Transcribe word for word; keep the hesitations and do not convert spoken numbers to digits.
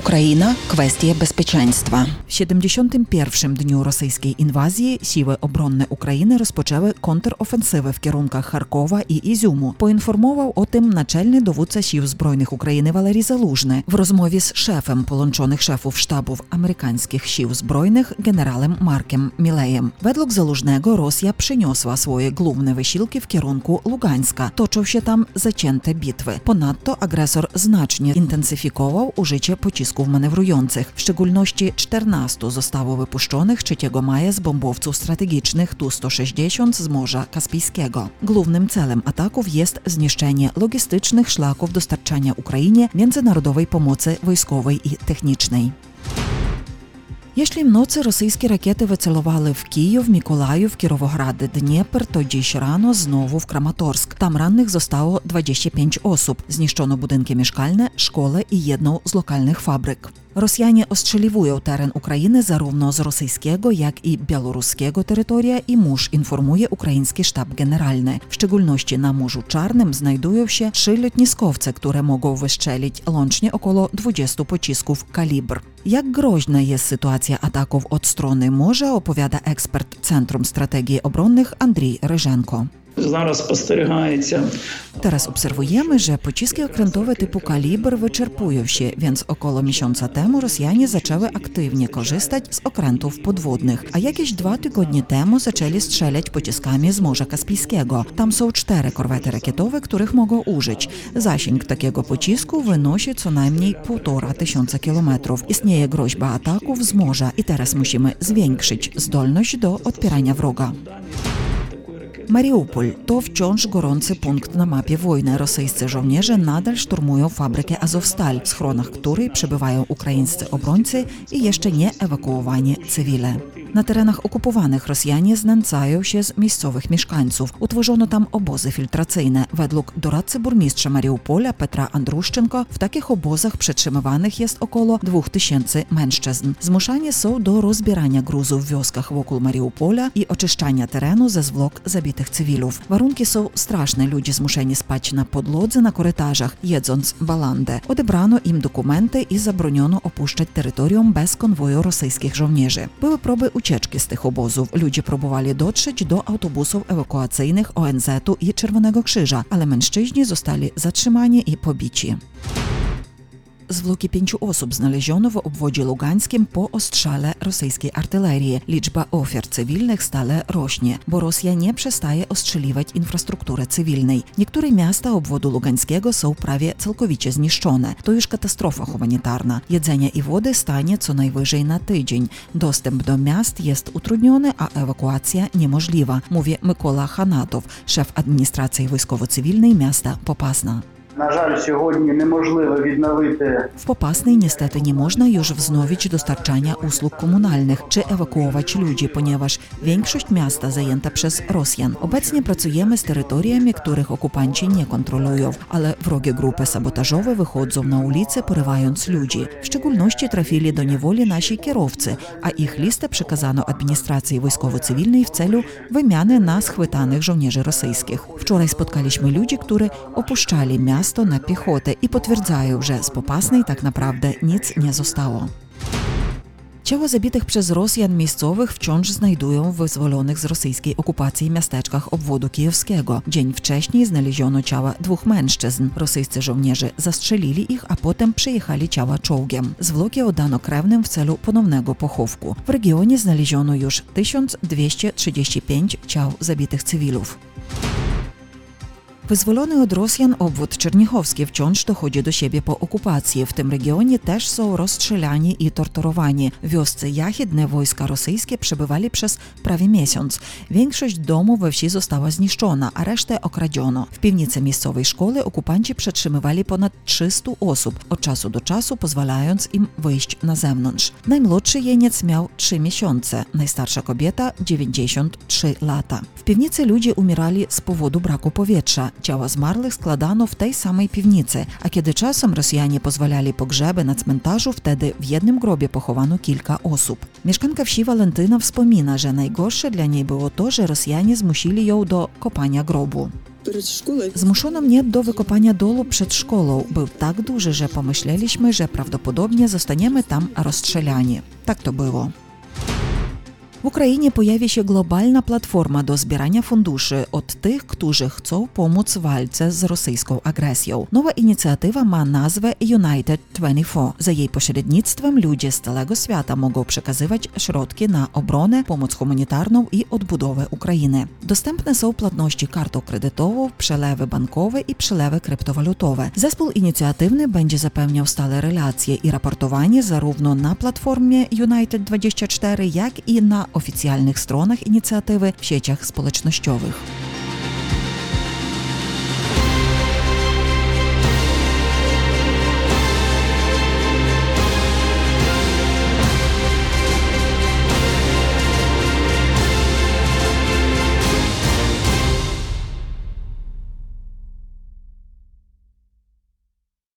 Україна – квестія безпеченства. W siedemdziesiątym pierwszym dniu rosyjskiej inwazji siły obronne України rozpoczęły kontroфенсиви w kierunkach Charkowa i Iziumu. Poinformował o tym naczelny dowódca Sił Zbrojnych України Валерій Залужний w rozmowie z szefem połączonych szefów sztabów amerykańskich Sił Zbrojnych generałem Markiem Milejem. Według Залужnego Rosja przeniosła swoje główne wysiłki w kierunku Lugańska. Toczą się tam zacięte bitwy. Ponadto agresor znacznie intensyfikował użycie pocisków manewrujących. W szczególności czternastu zostało wypuszczonych trzeciego maja z bombowców strategicznych Tu sto sześćdziesiąt z Morza Kaspijskiego. Głównym celem ataków jest zniszczenie logistycznych szlaków dostarczania Ukrainie międzynarodowej pomocy wojskowej i technicznej. Jeśli w nocy rosyjskie rakiety wycelowały w Kijów, Mikołajów, Kierowograd, Dniepr, to dziś rano znowu w Kramatorsk. Tam rannych zostało dwadzieścia pięć osób. Zniszczono budynki mieszkalne, szkołę i jedną z lokalnych fabryk. Rosjanie ostrzeliwują teren Ukrainy zarówno z rosyjskiego, jak i białoruskiego terytoria i mórz, informuje ukraiński sztab generalny. W szczególności na Morzu Czarnym znajdują się trzy lotniskowce, które mogą wystrzelić łącznie około dwudziestu pocisków kalibr. Jak groźna jest sytuacja ataków od strony morza, opowiada ekspert Centrum Strategii Obronnych Andrzej Ryżenko. Teraz obserwujemy, że pociski okrętowe typu kalibr wyczerpują się, więc około miesiąca temu Rosjanie zaczęły aktywnie korzystać z okrętów podwodnych, a jakieś dwa tygodnie temu zaczęli strzelać pociskami z Morza Kaspijskiego. Tam są cztery korwety rakietowe, których mogą użyć. Zasięg takiego pocisku wynosi co najmniej półtora tysiąca kilometrów. Istnieje groźba ataków z morza i teraz musimy zwiększyć zdolność do odpierania wroga. Mariupol to wciąż gorący punkt na mapie wojny. Rosyjscy żołnierze nadal szturmują fabrykę Azovstal, w schronach której przebywają ukraińscy obrońcy i jeszcze nie ewakuowani cywile. Na terenach okupowanych Rosjanie znęcają się z miejscowych mieszkańców. Utworzono tam obozy filtracyjne. Według doradcy burmistrza Mariupola Petra Andruszczenko w takich obozach przetrzymywanych jest około dwóch tysięcy mężczyzn. Zmuszani są do rozbierania gruzu w wioskach wokół Mariupola i oczyszczania terenu ze zwłok zabitych cywilów. Warunki są straszne. Ludzie zmuszeni spać na podłodze na korytarzach, jedząc balandę. Odebrano im dokumenty i zabroniono opuszczać terytorium bez konwoju rosyjskich żołnierzy. Były próby ucieczki z tych obozów. Ludzie próbowali dotrzeć do autobusów ewakuacyjnych O N Z-u i Czerwonego Krzyża, ale mężczyźni zostali zatrzymani i pobici. Zwłoki pięciu osób znaleziono w obwodzie lugańskim po ostrzale rosyjskiej artylerii. Liczba ofiar cywilnych stale rośnie, bo Rosja nie przestaje ostrzeliwać infrastruktury cywilnej. Niektóre miasta obwodu lugańskiego są prawie całkowicie zniszczone. To już katastrofa humanitarna. Jedzenia i wody stanie co najwyżej na tydzień. Dostęp do miast jest utrudniony, a ewakuacja niemożliwa, mówi Mykola Hanatow, szef administracji wojskowo-cywilnej miasta Popasna. На жаль, сьогодні неможливо відновити. W Popasnej niestety nie można już wznowić dostarczania usług komunalnych czy ewakuować ludzi, ponieważ większość miasta zajęta przez Rosjan. Obecnie pracujemy z terytoriami, których okupanci nie kontrolują, ale wrogie grupy sabotażowe wychodzą na ulice, porywając ludzi. W szczególności trafili do niewoli nasi kierowcy, a ich listę przekazano administracji wojskowo-cywilnej w celu wymiany na schwytanych żołnierzy rosyjskich. Wczoraj spotkaliśmy ludzi, którzy opuszczali miasto na piechotę i potwierdzają, że z Popasnej tak naprawdę nic nie zostało. Ciała zabitych przez Rosjan miejscowych wciąż znajdują w wyzwolonych z rosyjskiej okupacji miasteczkach obwodu kijowskiego. Dzień wcześniej znaleziono ciała dwóch mężczyzn. Rosyjscy żołnierze zastrzelili ich, a potem przejechali ciała czołgiem. Zwłoki oddano krewnym w celu ponownego pochówku. W regionie znaleziono już tysiąc dwieście trzydzieści pięć ciał zabitych cywilów. Wyzwolony od Rosjan obwód czernichowski wciąż dochodzi do siebie po okupacji. W tym regionie też są rozstrzelani i torturowani. W wiosce Jachidne wojska rosyjskie przebywali przez prawie miesiąc. Większość domów we wsi została zniszczona, a resztę okradziono. W piwnicy miejscowej szkoły okupanci przetrzymywali ponad trzystu osób, od czasu do czasu pozwalając im wyjść na zewnątrz. Najmłodszy jeniec miał trzy miesiące, najstarsza kobieta dziewięćdziesiąt trzy lata. W piwnicy ludzie umierali z powodu braku powietrza. ciała zmarłych składano w tej samej piwnicy, a kiedy czasem Rosjanie pozwalali pogrzeby na cmentarzu, wtedy w jednym grobie pochowano kilka osób. Mieszkanka wsi Walentyna wspomina, że najgorsze dla niej było to, że Rosjanie zmusili ją do kopania grobu. Zmuszono mnie do wykopania dolu przed szkołą. Był tak duży, że pomyśleliśmy, że prawdopodobnie zostaniemy tam rozstrzelani. Tak to było. W Ukrainie pojawi się globalna platforma do zbierania funduszy od tych, którzy chcą pomóc w walce z rosyjską agresją. Nowa inicjatywa ma nazwę United dwadzieścia cztery. Za jej pośrednictwem ludzie z całego świata mogą przekazywać środki na obronę, pomoc humanitarną i odbudowę Ukrainy. Dostępne są płatności kartą kredytową, przelewy bankowe i przelewy kryptowalutowe. Zespół inicjatywny będzie zapewniał stale relacje i raportowanie zarówno na platformie United dwadzieścia cztery, jak i na oficjalnych stronach inicjatywy w sieciach społecznościowych.